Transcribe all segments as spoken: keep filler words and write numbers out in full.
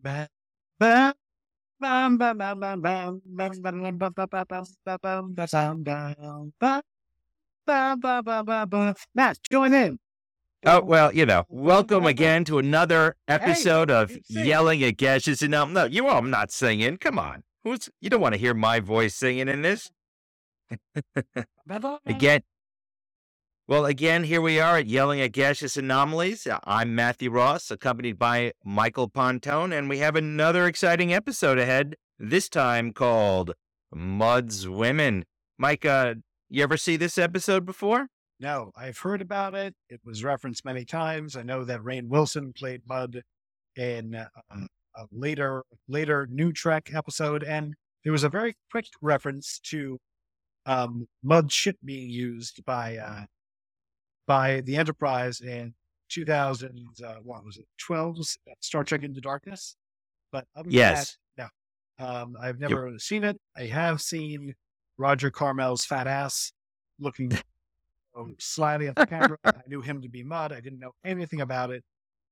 Ba- ba- bam, bam, bam, bam, bam, bam, bam, bam, bam, bam, bam, bam, bam, bam, bam, bam, ba- ba- ba- ba- ba- ba. Matt, join in. Oh, well, you know, welcome again to another episode of Hey, sing. Yelling at Gashes and um, no, you all, I'm not singing. Come on. Who's, you don't want to hear my voice singing in this. Again, well, again, here we are at Yelling at Gaseous Anomalies. Uh, I'm Matthew Ross, accompanied by Michael Pontone, and we have another exciting episode ahead, this time called Mud's Women. Mike, uh, you ever see this episode before? No, I've heard about it. It was referenced many times. I know that Rainn Wilson played Mud in uh, a later later New Trek episode, and there was a very quick reference to um, Mud ship being used by uh, by the Enterprise in two thousand. Uh, what was it? twelve Star Trek Into Darkness. But other Yes. than that, no. Um, I've never yep. seen it. I have seen Roger Carmel's fat ass looking slyly at the camera. I knew him to be Mud. I didn't know anything about it.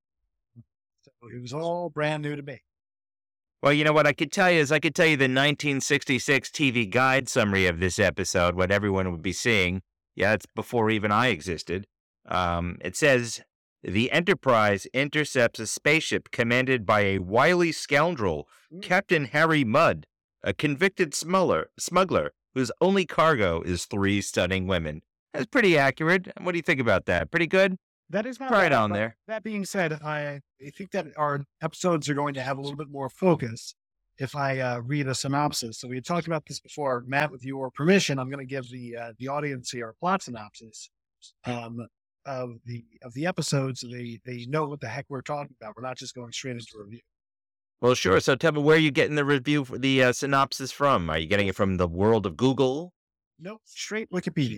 So it was all brand new to me. Well, you know what I could tell you is I could tell you the nineteen sixty-six T V Guide summary of this episode, what everyone would be seeing. Yeah, it's before even I existed. Um, it says, the Enterprise intercepts a spaceship commanded by a wily scoundrel, mm. Captain Harry Mudd, a convicted smuggler, smuggler whose only cargo is three stunning women. That's pretty accurate. What do you think about that? Pretty good? That is not right bad, on there. That being said, I, I think that our episodes are going to have a little bit more focus if I uh, read a synopsis. So we had talked about this before. Matt, with your permission, I'm going to give the uh, the audience here a plot synopsis um, of the of the episodes, so they they know what the heck we're talking about. We're not just going straight into review. Well, sure. So tell me, where are you getting the review for the uh, synopsis from? Are you getting it from the world of Google? Nope, straight Wikipedia.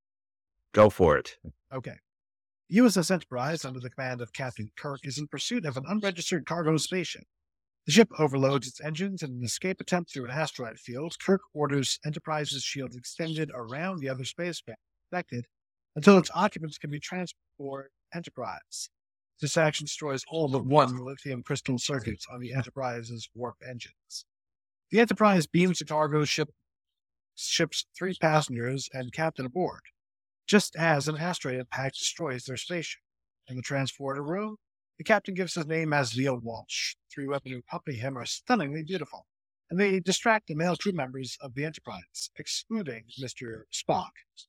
Go for it. Okay. The U S S Enterprise, under the command of Captain Kirk, is in pursuit of an unregistered cargo spaceship. The ship overloads its engines in an escape attempt through an asteroid field. Kirk orders Enterprise's shield extended around the other spacecraft affected until its occupants can be transported to Enterprise. This action destroys all but one lithium crystal circuits on the Enterprise's warp engines. The Enterprise beams the cargo ship, ship's three passengers and captain aboard, just as an asteroid impact destroys their spaceship. In the transporter room, the captain gives his name as Leo Walsh. Three women who accompany him are stunningly beautiful, and they distract the male crew members of the Enterprise, excluding Mister Spock,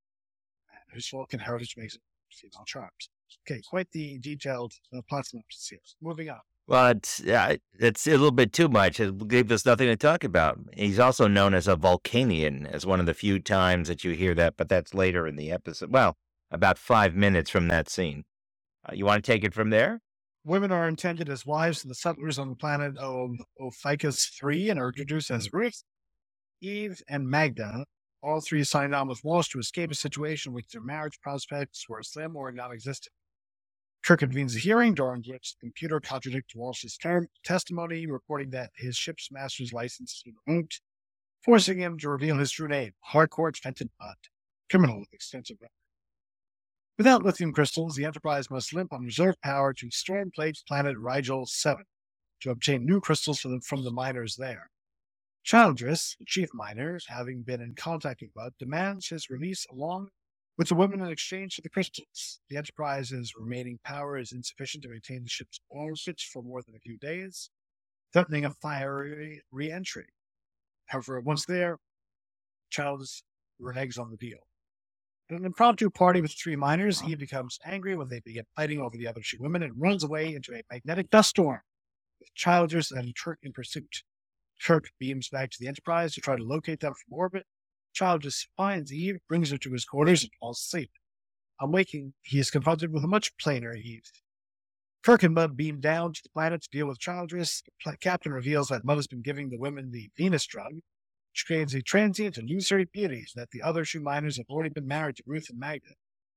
whose Vulcan heritage makes it female charms. Okay, quite the detailed uh, plot synopsis here. Moving on. Well, it's, uh, it's a little bit too much. It gave us nothing to talk about. He's also known as a Vulcanian, as one of the few times that you hear that, but that's later in the episode. Well, about five minutes from that scene. Uh, you want to take it from there? Women are intended as wives of the settlers on the planet of Ophiuchus three and are introduced as Ruth, Eve, and Magda. All three signed on with Walsh to escape a situation in which their marriage prospects were slim or non-existent. Kirk convenes a hearing during which the computer contradicts Walsh's term, testimony, reporting that his ship's master's license is removed, forcing him to reveal his true name, Harcourt Fenton Mudd, criminal with extensive record. Without lithium crystals, the Enterprise must limp on reserve power to Storm Plagued planet Rigel seven to obtain new crystals from the, from the miners there. Childress, the chief miner, having been in contact with Mudd, demands his release along with the women in exchange for the crystals. The Enterprise's remaining power is insufficient to maintain the ship's orbit for more than a few days, threatening a fiery re-entry. However, once there, Childress reneges on the deal. At an impromptu party with three miners, Eve becomes angry when they begin fighting over the other two women and runs away into a magnetic dust storm, with Childress and Kirk in pursuit. Kirk beams back to the Enterprise to try to locate them from orbit. Childress finds Eve, brings her to his quarters, and falls asleep. On waking, he is confronted with a much plainer Eve. Kirk and Mudd beam down to the planet to deal with Childress. The captain reveals that Mudd has been giving the women the Venus drug, which creates a transient illusory beauty, and that the other two miners have already been married to Ruth and Magda.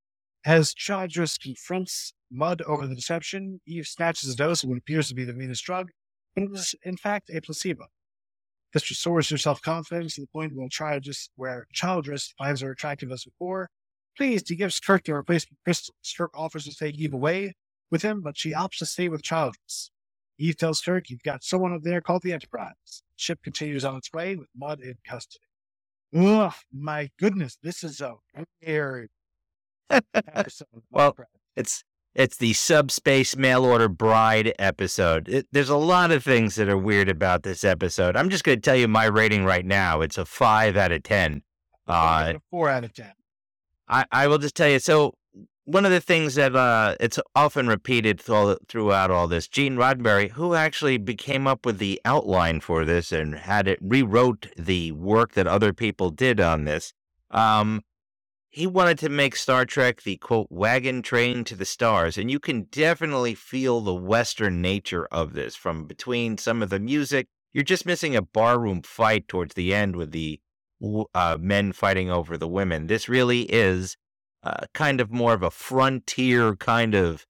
As Childress confronts Mudd over the deception, Eve snatches a dose of what appears to be the Venus drug, but it was in fact a placebo. This restores her self-confidence to the point where Childress, where Childress finds her attractive as before. Pleased, he gives Kirk the replacement crystals. Kirk offers to take Eve away with him, but she opts to stay with Childress. Eve tells Kirk, "You've got someone up there called the Enterprise." Ship continues on its way with Mudd in custody. Ugh, my goodness, this is a weird episode. of Well, Enterprise. it's it's the Subspace Mail Order Bride episode. It, there's a lot of things that are weird about this episode. I'm just going to tell you my rating right now. It's a five out of ten. I'll give Uh, it a four out of ten. I, I will just tell you. So one of the things that uh, it's often repeated th- throughout all this, Gene Roddenberry, who actually became up with the outline for this and had it rewrote the work that other people did on this. Um, he wanted to make Star Trek the, quote, wagon train to the stars, and you can definitely feel the Western nature of this from between some of the music. You're just missing a barroom fight towards the end with the uh, men fighting over the women. This really is uh, kind of more of a frontier kind of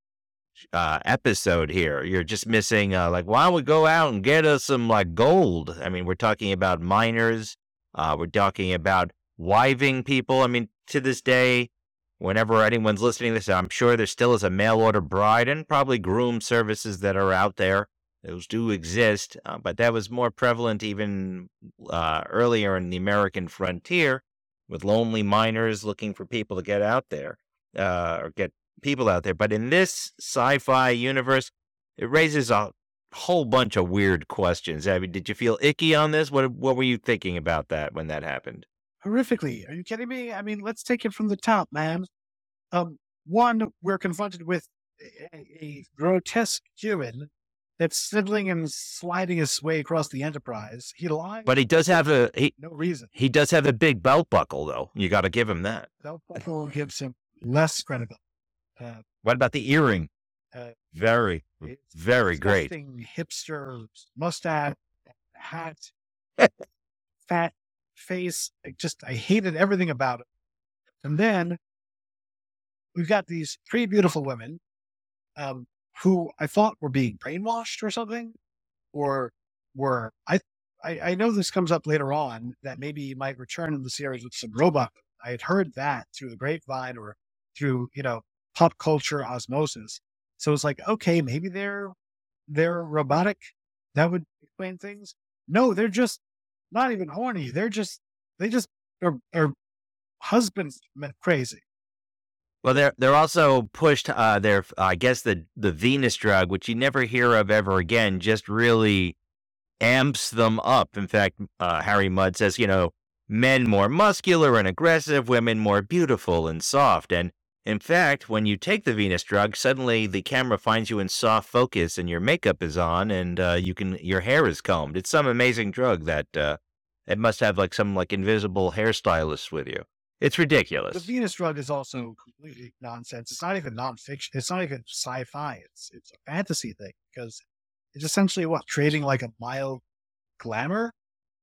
uh, episode here. You're just missing, uh, like, why don't we go out and get us some, like, gold? I mean, we're talking about miners. Uh, we're talking about wiving people. I mean, to this day, whenever anyone's listening to this, I'm sure there still is a mail order bride and probably groom services that are out there. Those do exist, uh, but that was more prevalent even uh, earlier in the American frontier with lonely miners looking for people to get out there uh, or get people out there. But in this sci-fi universe, it raises a whole bunch of weird questions. I mean, did you feel icky on this? What What were you thinking about that when that happened? Horrifically. Are you kidding me? I mean, let's take it from the top, man. Um, one, we're confronted with a, a grotesque human that's sidling and sliding his way across the Enterprise. He lies. But he does have a he no reason. he does have a big belt buckle, though. You got to give him that. Belt buckle gives him less credibility. Uh, What about the earring? uh, Very, it's very great. disgusting hipster mustache, hat, fat face. I just, I hated everything about it. And then we've got these three beautiful women um, who I thought were being brainwashed or something, or were, I, I, I know this comes up later on that maybe he might return in the series with some robot. I had heard that through the grapevine or through, you know, pop culture osmosis. So it's like, okay, maybe they're, they're robotic. That would explain things. No, they're just not even horny. They're just, they just are, are husband crazy. Well, they're they're also pushed. Uh, their I guess the the Venus drug, which you never hear of ever again, just really amps them up. In fact, uh, Harry Mudd says, you know, men more muscular and aggressive, women more beautiful and soft. And in fact, when you take the Venus drug, suddenly the camera finds you in soft focus, and your makeup is on, and uh, you can your hair is combed. It's some amazing drug that uh, it must have like some like invisible hairstylist with you. It's ridiculous. The Venus drug is also completely nonsense. It's not even nonfiction. It's not even sci-fi. It's it's a fantasy thing because it's essentially what creating like a mild glamour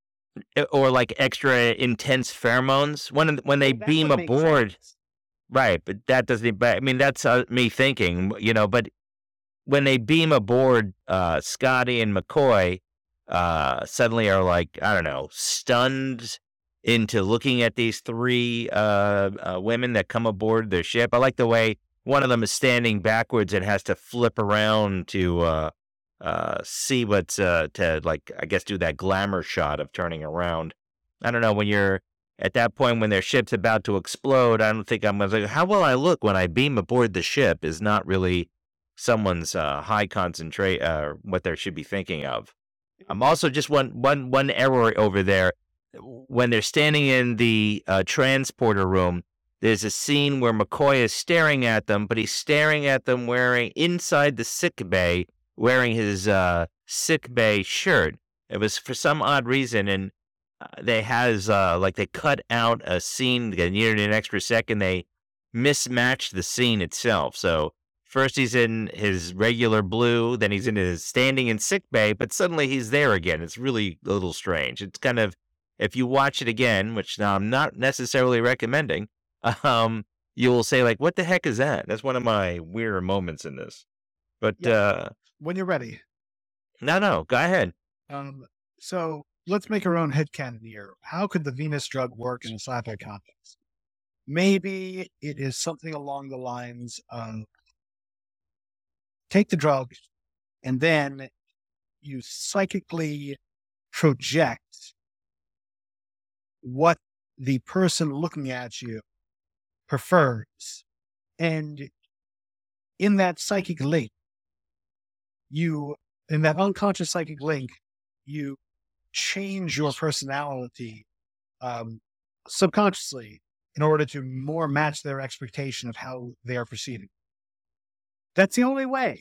or like extra intense pheromones when when they That beam would make aboard. sense. Right, but that doesn't. But I mean, that's uh, me thinking, you know. But when they beam aboard, uh, Scotty and McCoy uh, suddenly are like, I don't know, stunned into looking at these three uh, uh, women that come aboard their ship. I like the way one of them is standing backwards and has to flip around to uh, uh, see what's uh, to like, I guess, do that glamour shot of turning around. I don't know, when you're at that point when their ship's about to explode, I don't think I'm going to like, how will I look when I beam aboard the ship is not really someone's uh, high concentrate, uh, what they should be thinking of. I'm also just one, one, one error over there. When they're standing in the uh, transporter room, there's a scene where McCoy is staring at them, but he's staring at them wearing inside the sick bay, wearing his uh, sick bay shirt. It was for some odd reason, and uh, they has uh, like they cut out a scene that needed an extra second. They mismatched the scene itself. So first he's in his regular blue, then he's in his standing in sick bay, but suddenly he's there again. It's really a little strange. It's kind of, if you watch it again, which now I'm not necessarily recommending, um, you will say like, what the heck is that? That's one of my weird moments in this. But Yeah. uh, When you're ready. no, no, go ahead. Um, so let's make our own headcanon here. How could the Venus drug work in a sci-fi context? Maybe it is something along the lines of take the drug and then you psychically project what the person looking at you prefers. And in that psychic link, you, in that unconscious psychic link, you change your personality um, subconsciously in order to more match their expectation of how they are proceeding. That's the only way.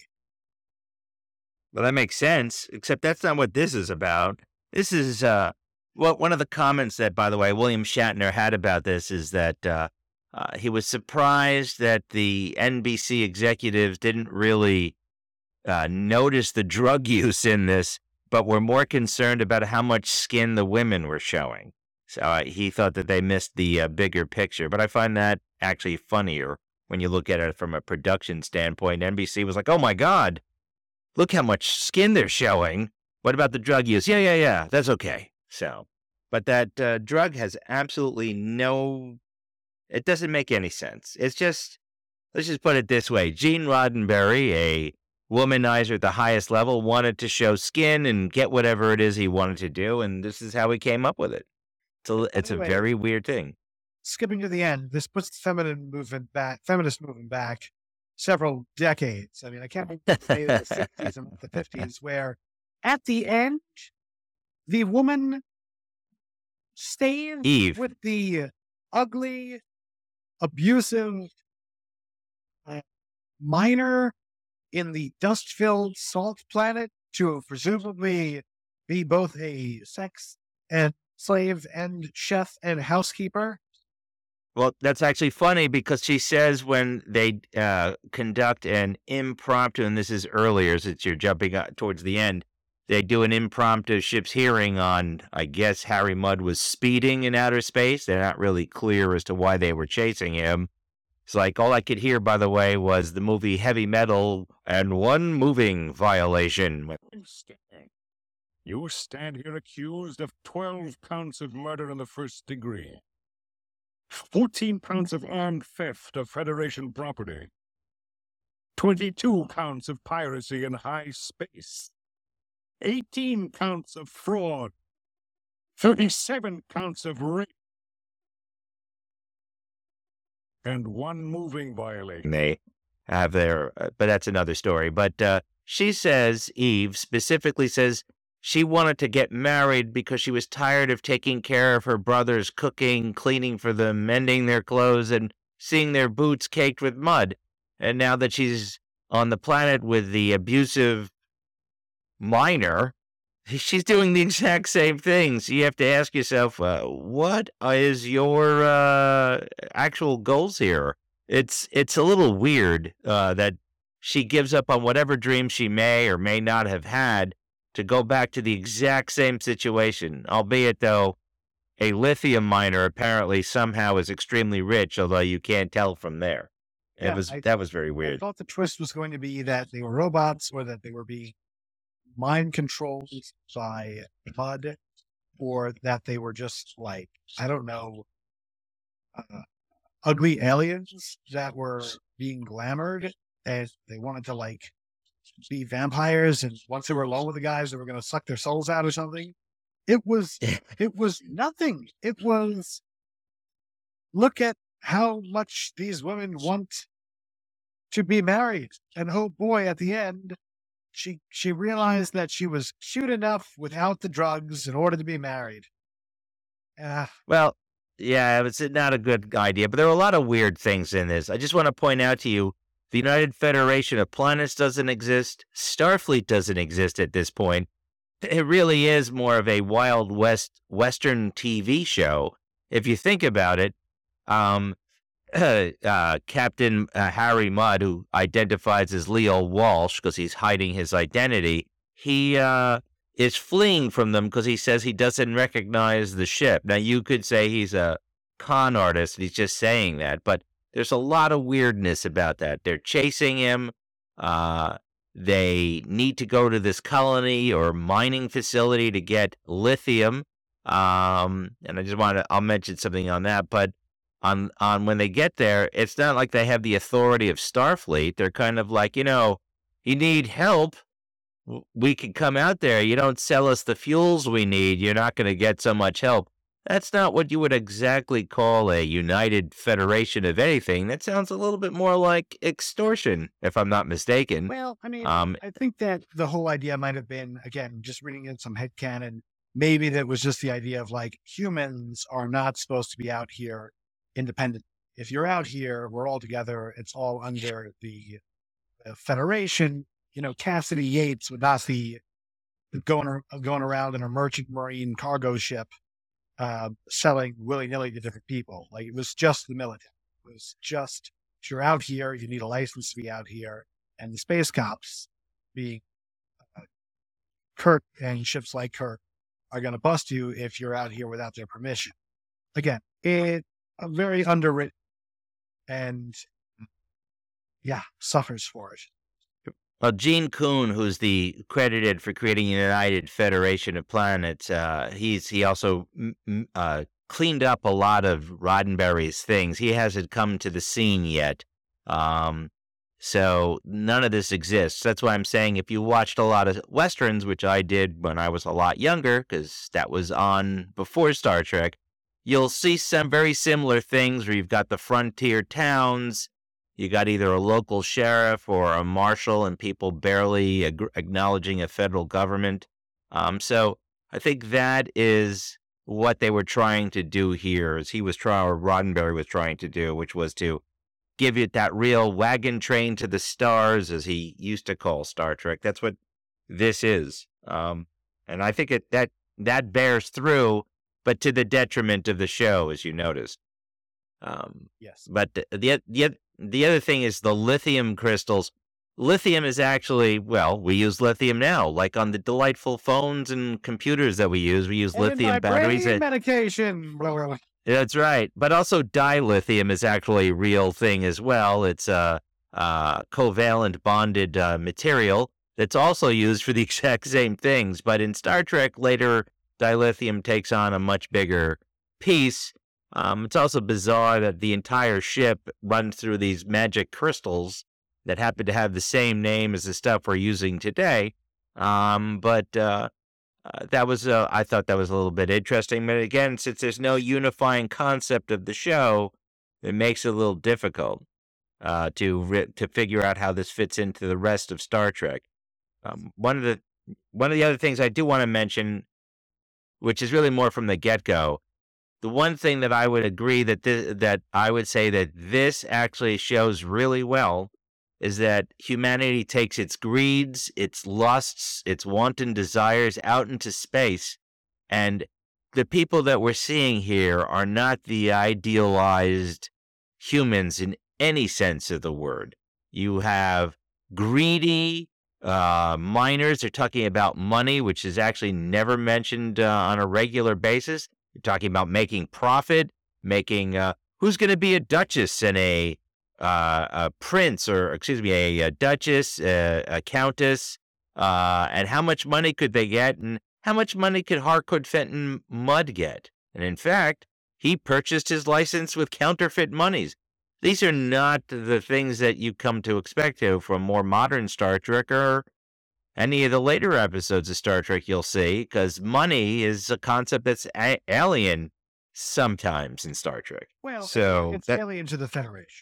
Well, that makes sense, except that's not what this is about. This is, uh, well, one of the comments that, by the way, William Shatner had about this is that uh, uh, he was surprised that the N B C executives didn't really uh, notice the drug use in this, but were more concerned about how much skin the women were showing. So uh, he thought that they missed the uh, bigger picture. But I find that actually funnier when you look at it from a production standpoint. N B C was like, oh, my God, look how much skin they're showing. What about the drug use? Yeah, yeah, yeah, that's okay. So, but that uh, drug has absolutely no, it doesn't make any sense. It's just, let's just put it this way. Gene Roddenberry, a womanizer at the highest level, wanted to show skin and get whatever it is he wanted to do, and this is how he came up with it. So it's Anyway, a very weird thing. skipping to the end, this puts the feminine movement back, feminist movement back several decades. I mean, I can't say the sixties and the fifties, where at the end, the woman stays Eve. with the ugly, abusive uh, miner in the dust-filled salt planet to presumably be both a sex and slave and chef and housekeeper. Well, that's actually funny because she says when they uh, conduct an impromptu, and this is earlier since you're jumping out towards the end, they do an impromptu ship's hearing on, I guess, Harry Mudd was speeding in outer space. They're not really clear as to why they were chasing him. It's like, all I could hear, by the way, was the movie Heavy Metal and one moving violation. You stand here accused of twelve counts of murder in the first degree, fourteen counts of armed theft of Federation property, twenty-two counts of piracy in high space, eighteen counts of fraud, thirty-seven counts of rape, and one moving violation. They have their, uh, but that's another story. But uh, she says, Eve specifically says, she wanted to get married because she was tired of taking care of her brothers, cooking, cleaning for them, mending their clothes, and seeing their boots caked with mud. And now that she's on the planet with the abusive miner, she's doing the exact same thing. So you have to ask yourself, uh, what is your uh, actual goals here? It's it's a little weird uh, that she gives up on whatever dreams she may or may not have had to go back to the exact same situation, albeit, though, a lithium miner apparently somehow is extremely rich, although you can't tell from there. It Yeah, was I- That was very I weird. thought the twist was going to be that they were robots or that they were being mind controlled by Bud, or that they were just like, I don't know, uh, ugly aliens that were being glamored and they wanted to like be vampires, and once they were alone with the guys, they were going to suck their souls out or something. It was, it was nothing. It was, look at how much these women want to be married. And oh boy, at the end, she she realized that she was cute enough without the drugs in order to be married. Uh, Well, yeah, it's not a good idea, but there are a lot of weird things in this. I just want to point out to you, the United Federation of Planets doesn't exist. Starfleet doesn't exist at this point. It really is more of a Wild West Western T V show. If you think about it, um, uh, Captain uh, Harry Mudd, who identifies as Leo Walsh because he's hiding his identity, he uh, is fleeing from them because he says he doesn't recognize the ship. Now, you could say he's a con artist and he's just saying that, but there's a lot of weirdness about that. They're chasing him. Uh, they need to go to this colony or mining facility to get lithium. Um, and I just want to, I'll mention something on that, but on, on when they get there, it's not like they have the authority of Starfleet. They're kind of like, you know, you need help. w- we can come out there. You don't sell us the fuels we need. You're not going to get so much help. That's not what you would exactly call a united federation of anything. That sounds a little bit more like extortion, if I'm not mistaken. Well, I mean, Um, I think that the whole idea might have been, again, just reading in some headcanon, maybe that was just the idea of like humans are not supposed to be out here independent. If you're out here, we're all together. It's all under the, the Federation. You know, Cassidy Yates would not be going, ar- going around in a merchant marine cargo ship uh, selling willy-nilly to different people. Like, it was just the military. It was just, if you're out here, you need a license to be out here. And the space cops, being uh, Kirk and ships like Kirk, are going to bust you if you're out here without their permission. Again, it uh, very underwritten and, yeah, suffers for it. Well, Gene Kuhn, who's the credited for creating a United Federation of Planets, uh, he's he also mm, mm, uh, cleaned up a lot of Roddenberry's things. He hasn't come to the scene yet, um, so none of this exists. That's why I'm saying if you watched a lot of westerns, which I did when I was a lot younger, because that was on before Star Trek, you'll see some very similar things where you've got the frontier towns. You got either a local sheriff or a marshal and people barely ag- acknowledging a federal government. Um, so I think that is what they were trying to do here, as he was trying, or Roddenberry was trying to do, which was to give it that real wagon train to the stars, as he used to call Star Trek. That's what this is. Um, and I think it that that bears through, but to the detriment of the show, as you noticed. Um, Yes. but the, the the the other thing is the lithium crystals. Lithium is actually, well, we use lithium now, like on the delightful phones and computers that we use. We use And in lithium my batteries. brain and- medication. Blah, blah, blah. That's right. But also dilithium is actually a real thing as well. It's a, uh covalent bonded uh, material that's also used for the exact same things. But in Star Trek, later, dilithium takes on a much bigger piece. Um, it's also bizarre that the entire ship runs through these magic crystals that happen to have the same name as the stuff we're using today. Um, but uh, uh, that was, uh, I thought that was a little bit interesting. But again, since there's no unifying concept of the show, it makes it a little difficult uh, to re- to figure out how this fits into the rest of Star Trek. Um, one of the one of the other things I do want to mention, which is really more from the get-go, the one thing that I would agree that this, that I would say that this actually shows really well is that humanity takes its greeds, its lusts, its wanton desires out into space, and the people that we're seeing here are not the idealized humans in any sense of the word. You have greedy uh, miners. They're talking about money, which is actually never mentioned uh, on a regular basis. You're talking about making profit, making uh, who's going to be a duchess and a uh, a prince, or excuse me, a, a duchess, a, a countess, uh, and how much money could they get, and how much money could Harcourt Fenton Mudd get? And in fact, he purchased his license with counterfeit monies. These are not the things that you come to expect to from more modern Star Trek or any of the later episodes of Star Trek you'll see, because money is a concept that's a- alien sometimes in Star Trek. Well, So it's that- alien to the Federation.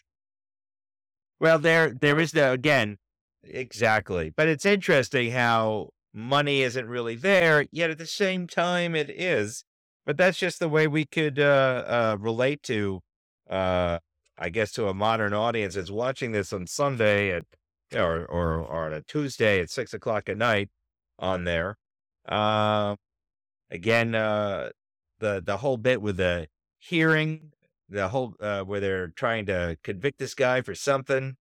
Well, there there is the again, exactly. But it's interesting how money isn't really there, yet at the same time it is. But that's just the way we could uh, uh, relate to, uh, I guess, to a modern audience that's watching this on Sunday at or or or on a Tuesday at six o'clock at night on there. Uh, again, uh, the the whole bit with the hearing, the whole uh, where they're trying to convict this guy for something.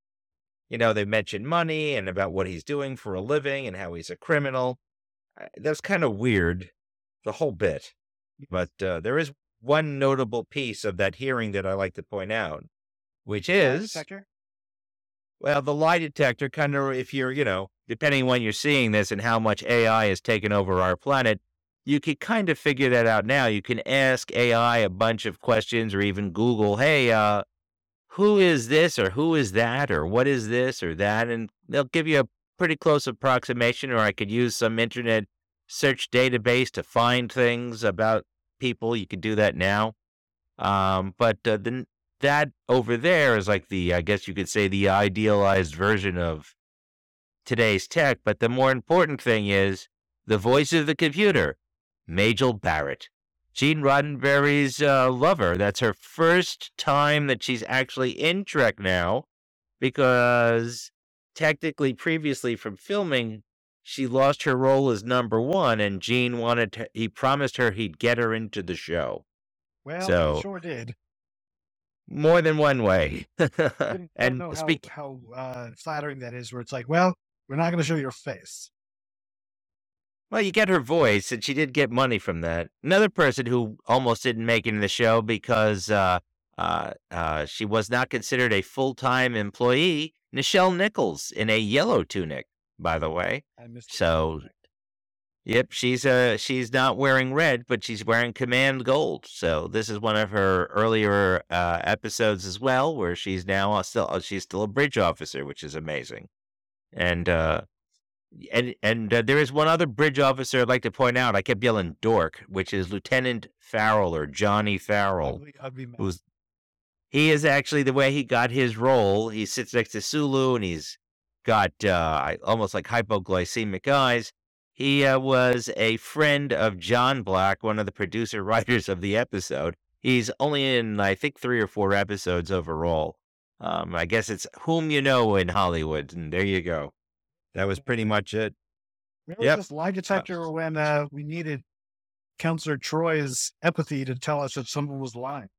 You know, they mention money and about what he's doing for a living and how he's a criminal. Uh, That's kind of weird, the whole bit. But uh, there is one notable piece of that hearing that I like to point out, which is, Sector? well, the lie detector kind of, if you're, you know, depending on when you're seeing this and how much A I has taken over our planet, you could kind of figure that out now. You can ask A I a bunch of questions or even Google, hey, uh, who is this or who is that or what is this or that? And they'll give you a pretty close approximation, or I could use some internet search database to find things about people. You could do that now. Um, but uh, then that over there is like the, I guess you could say, the idealized version of today's tech. But the more important thing is the voice of the computer, Majel Barrett, Gene Roddenberry's uh, lover. That's her first time that she's actually in Trek now, because technically previously from filming, she lost her role as number one, and Gene wanted to, he promised her he'd get her into the show. Well, So- he sure did. More than one way. Didn't and know how, speak, how uh, flattering that is, where it's like, well, we're not going to show your face. well, you get her voice, and she did get money from that. Another person who almost didn't make it in the show because uh, uh, uh, she was not considered a full-time employee, Nichelle Nichols, in a yellow tunic, by the way. I missed it. So, yep, she's uh she's not wearing red, but she's wearing command gold. So this is one of her earlier uh, episodes as well, where she's now uh, still uh, she's still a bridge officer, which is amazing. And uh, and and uh, there is one other bridge officer I'd like to point out. I kept yelling "dork," which is Lieutenant Farrell or Johnny Farrell. Ugly, ugly man. Who's he is actually the way he got his role. He sits next to Sulu, and he's got uh, almost like hypoglycemic eyes. He uh, was a friend of John Black, one of the producer writers of the episode. He's only in, I think, three or four episodes overall. Um, I guess it's Whom You Know in Hollywood, and there you go. That was pretty much it. Where was Yep. this lie detector when uh, we needed Counselor Troy's empathy to tell us that someone was lying?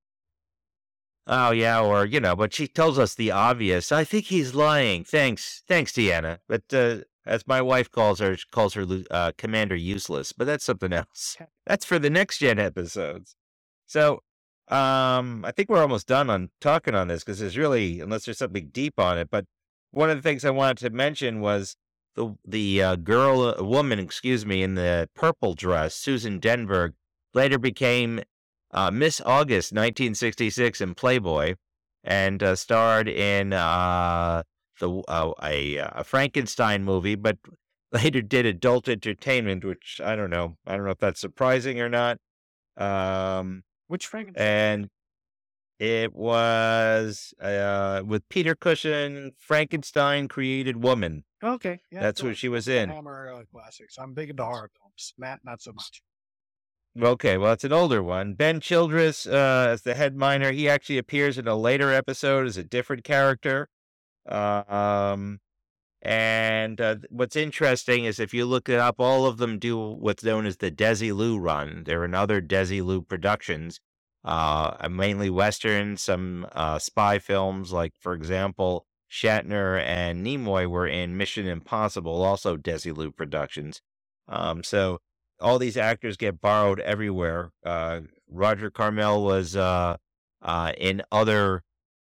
Oh, yeah, or, you know, but she tells us the obvious. I think he's lying. Thanks. Thanks, Deanna. But uh, as my wife calls her, she calls her uh, Commander Useless, but that's something else. That's for the next gen episodes. So, um, I think we're almost done on talking on this, because there's really, unless there's something deep on it, but one of the things I wanted to mention was the the uh, girl, uh, woman, excuse me, in the purple dress, Susan Denberg, later became uh, Miss August nineteen sixty-six in Playboy, and uh, starred in uh, the uh, a, a Frankenstein movie, but later did adult entertainment, which I don't know. I don't know if that's surprising or not. Um, Which Frankenstein? and it was uh, with Peter Cushing, Frankenstein created woman. Okay. Yeah, That's so who she was the in. Hammer uh, classics. I'm big into horror films. Matt, not so much. Okay, well, it's an older one. Ben Childress uh, as the head miner. He actually appears in a later episode as a different character. Uh, um, and uh, what's interesting is if you look it up, all of them do what's known as the Desilu run. They're in other Desilu productions, uh, mainly Westerns, some uh, spy films, like, for example, Shatner and Nimoy were in Mission Impossible, also Desilu productions. Um, so all these actors get borrowed everywhere. Uh, Roger Carmel was uh, uh, in other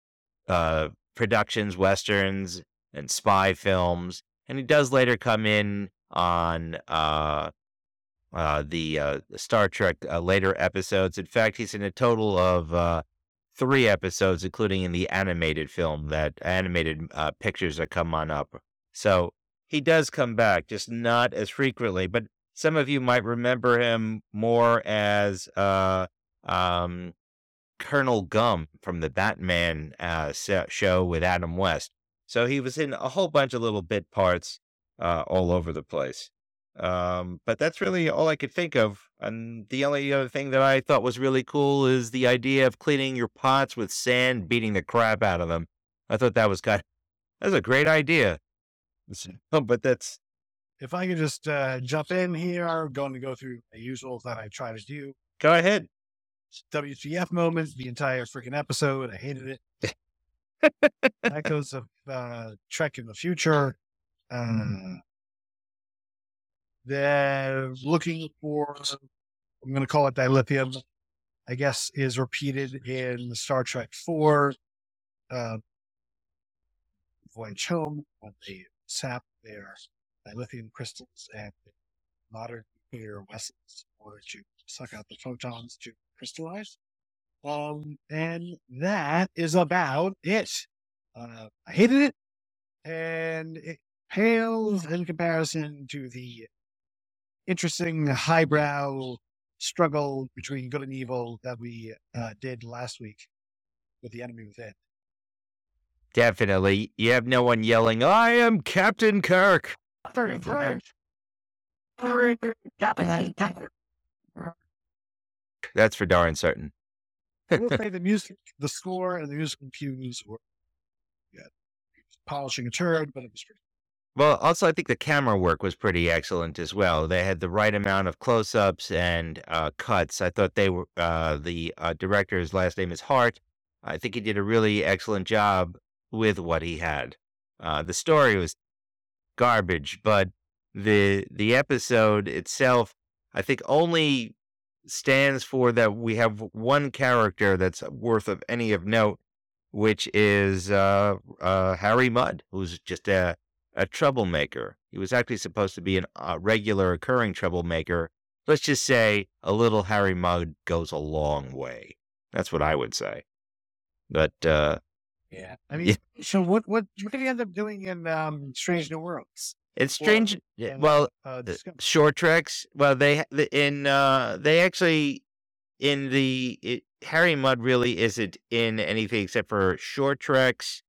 uh, productions, Westerns, and spy films, and he does later come in on uh, uh, the uh, Star Trek uh, later episodes. In fact, he's in a total of uh, three episodes, including in the animated film, that animated uh, pictures that come on up. So he does come back, just not as frequently. But some of you might remember him more as uh, um, Colonel Gum from the Batman uh, show with Adam West. So he was in a whole bunch of little bit parts uh, all over the place. Um, but that's really all I could think of. And the only other thing that I thought was really cool is the idea of cleaning your pots with sand, beating the crap out of them. I thought that was kind of, that was a great idea. But that's, If I could just uh, jump in here, I'm going to go through the usual that I try to do. go ahead. W T F moment, the entire freaking episode. I hated it. Echoes of uh, Trek in the future. Uh, they're looking for, I'm going to call it dilithium, I guess, is repeated in Star Trek four. Uh, Voyage Home, when they sap their dilithium crystals and modern nuclear vessels in order to suck out the photons to crystallize. Um, and that is about it. Uh, I hated it, and it, pales in comparison to the interesting highbrow struggle between good and evil that we uh, did last week with The Enemy Within. Definitely. You have no one yelling, I am Captain Kirk. That's for darn certain. I will say the music, the score and the musical cues were good. Polishing a turd, but it was pretty. Well, also, I think the camera work was pretty excellent as well. They had the right amount of close-ups and uh, cuts. I thought they were, uh, the uh, director's last name is Hart. I think he did a really excellent job with what he had. Uh, the story was garbage, but the the episode itself, I think, only stands for that we have one character that's worth of any of note, which is uh, uh, Harry Mudd, who's just a, a troublemaker. He was actually supposed to be a uh, regular occurring troublemaker. Let's just say a little Harry Mudd goes a long way. That's what I would say. But, uh, yeah. I mean, yeah. so what, what, what did he end up doing in um, Strange New Worlds? It's strange. Or, and, well, uh, uh, short treks. Well, they in uh, they actually in the it, Harry Mudd really isn't in anything except for short treks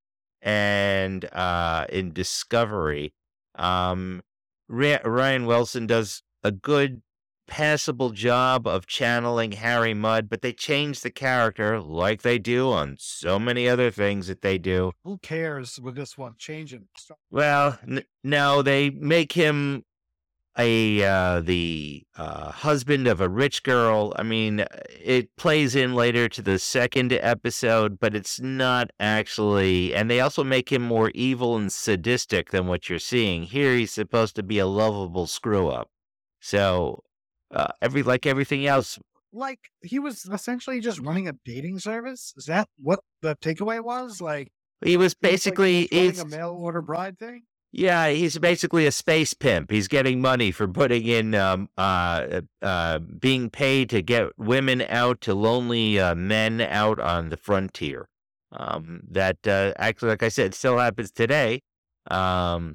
and uh, in Discovery. Um, Ra- Ryan Wilson does a good, passable job of channeling Harry Mudd, but they change the character like they do on so many other things that they do. Who cares with this one? Change him. Well, n- no, they make him a uh, the uh, husband of a rich girl. I mean, it plays in later to the second episode, but it's not actually. And they also make him more evil and sadistic than what you're seeing here. He's supposed to be a lovable screw up. So uh, every like everything else. Like, he was essentially just running a dating service? Is that what the takeaway was? Like, he was basically he was like he's, a mail order bride thing? Yeah, he's basically a space pimp. He's getting money for putting in, um, uh, uh, being paid to get women out to lonely uh, men out on the frontier. Um, that uh, actually, like I said, still happens today. Um,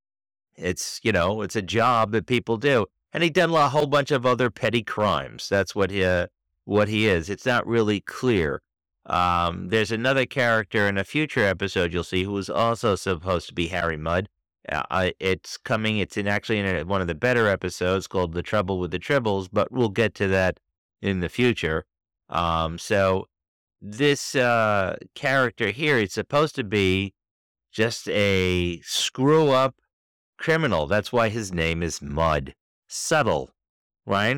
it's, you know, it's a job that people do. And he done a whole bunch of other petty crimes. That's what he, uh, what he is. It's not really clear. Um, there's another character in a future episode you'll see who is also supposed to be Harry Mudd. Uh, it's coming. It's in actually in a, one of the better episodes called "The Trouble with the Tribbles," but we'll get to that in the future. Um, so this uh, character here is supposed to be just a screw-up criminal. That's why his name is Mudd. Subtle, right?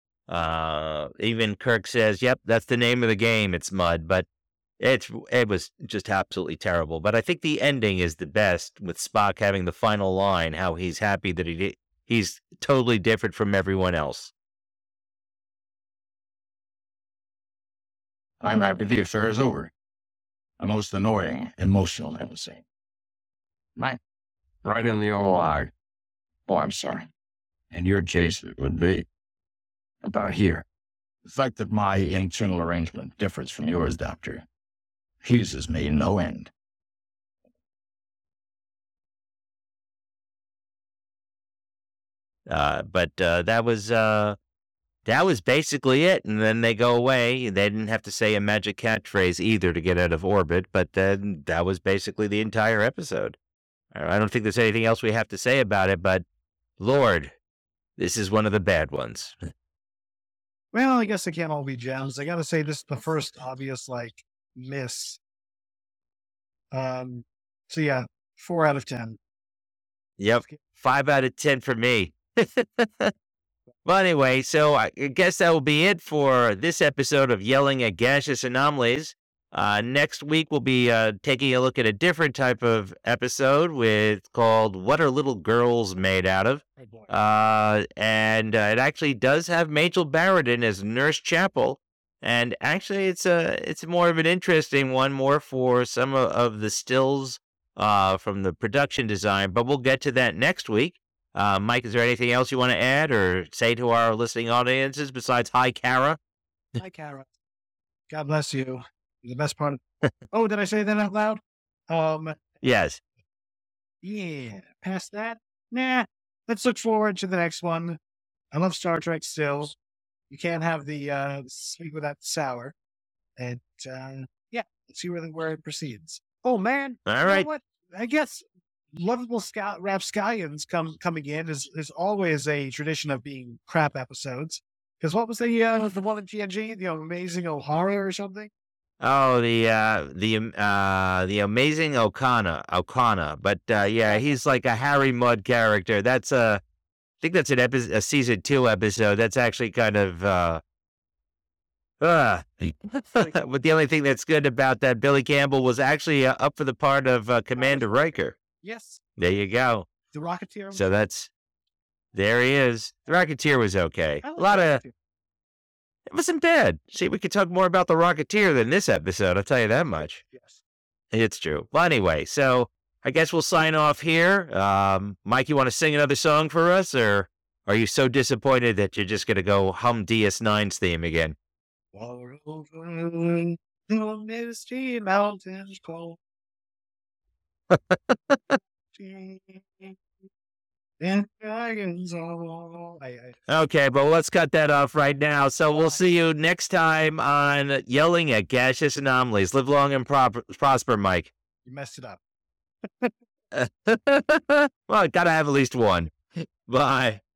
Uh, even Kirk says, "Yep, that's the name of the game. It's Mudd," but. It's it was just absolutely terrible, but I think the ending is the best with Spock having the final line, how he's happy that he he's totally different from everyone else. I'm happy the affair is over. A most annoying, emotional episode. My, right in the old eye. Oh, I'm sorry. And your case it would be about here. The fact that my internal arrangement differs from yours, Doctor. Fuses me no end. Uh, but uh, that was uh, that was basically it, and then they go away. They didn't have to say a magic catchphrase either to get out of orbit, but then that was basically the entire episode. I don't think there's anything else we have to say about it, but Lord, this is one of the bad ones. Well, I guess they can't all be gems. I gotta say, this is the first obvious, like, miss. Um, so yeah, four out of ten. Yep, five out of ten for me. Well, anyway, so I guess that will be it for this episode of Yelling at Gaseous Anomalies. Uh, next week, we'll be uh, taking a look at a different type of episode with called What Are Little Girls Made Out of? Uh, and uh, it actually does have Majel Barrett as Nurse Chapel. And actually, it's a it's more of an interesting one, more for some of, of the stills uh, from the production design. But we'll get to that next week. Uh, Mike, is there anything else you want to add or say to our listening audiences besides hi, Kara? Hi, Kara. God bless you. You're the best part. Of- oh, did I say that out loud? Um. Yes. Yeah. past that, nah. Let's look forward to the next one. I love Star Trek still. You can't have the uh, sweet without the sour. And uh, yeah, let's see where, the, where it proceeds. Oh, man. All You know right. what? I guess lovable scout rapscallions come, coming in is, is always a tradition of being crap episodes. Because what was the uh, the one in T N G? The Amazing O'Hara or something? Oh, the uh, the um, uh, the amazing Okana, Okana. But uh, yeah, he's like a Harry Mudd character. That's a, I think that's an epi- a season two episode. That's actually kind of. Uh, uh, but the only thing that's good about that, Billy Campbell was actually uh, up for the part of uh, Commander Riker. Yes. There you go. The Rocketeer. So that's there he is. The Rocketeer was okay. I like A lot of. Rocketeer. It wasn't bad. See, we could talk more about the Rocketeer than this episode. I'll tell you that much. Yes. It's true. Well, anyway, so I guess we'll sign off here. Um, Mike, you want to sing another song for us, or are you so disappointed that you're just going to go hum D S nine's theme again? Far over the misty mountains cold. And dragons all. I, I, Okay, but let's cut that off right now. So we'll see you next time on Yelling at Gaseous Anomalies. Live long and prop- prosper, Mike. you messed it up. Well, gotta have at least one. Bye.